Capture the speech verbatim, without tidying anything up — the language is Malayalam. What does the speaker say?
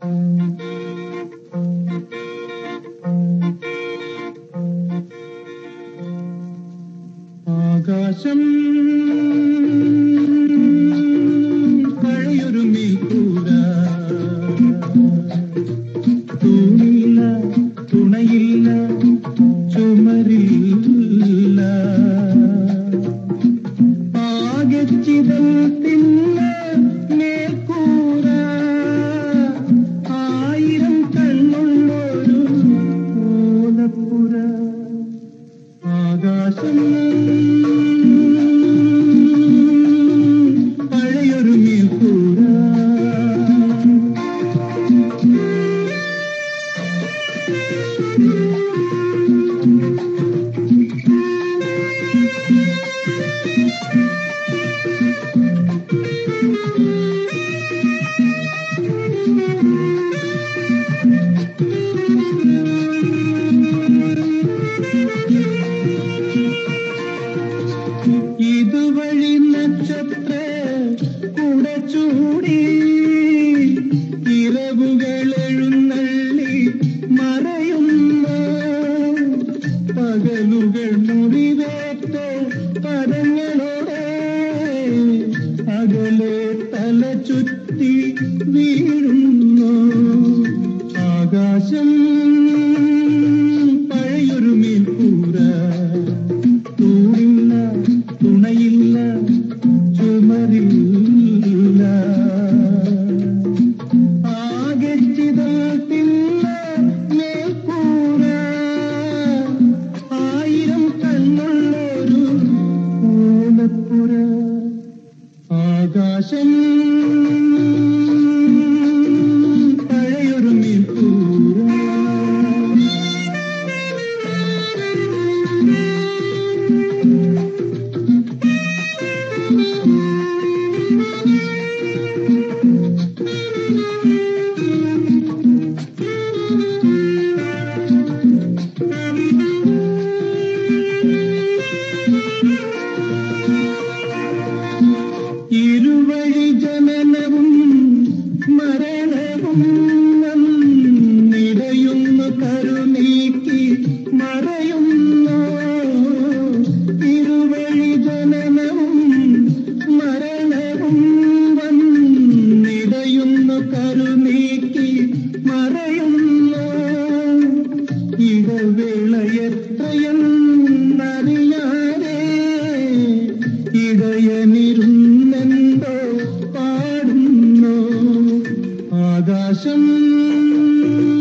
ആകാശം പഴയൊരു മീക്കൂര, തൂണില്ല, തുണയില്ല, ചുമരില്ല, ആകെ ചിതൽത്തില്ല മേൽക്കൂര, ആയിരം കണ്ണുള്ളൊരു ഓലപ്പുര. ആകാശം പഴയൊരു മീൽക്കൂര. ഇതുവഴി നക്ഷത്ര കുടച്ചൂടി ഇരവുകൾ എഴുന്നള്ളി മറയുന്നു, പകലുകൾ മുറിവേറ്റ പദങ്ങളോടെ അകലെ തല ചുറ്റി വീഴുന്നു. ആകാശം പഴയൊരു മീൽക്കൂര, തൂണില്ല, തുണയില്ല, ചുമരില്ല, ആകെ ചിതൽത്തില്ല മേൽക്കൂര, ആയിരം കണ്ണുള്ളൊരു ഓലപ്പുര. ആകാശം പഴയൊരു മീൽക്കൂര. ഇരുവഴി ജനനവും മരണവും നിടയുന്നു, കരുനീക്കി മറയുന്നു. ഇരുവഴി ജനനവും മരണവും നിടയുന്നു, കരുനീക്കി മറയുന്നു. ഇടവേള എത്രയെന്നറിയാതെ ഇടയനിരുന്നെന്തോ പാടുന്നു. ആകാശം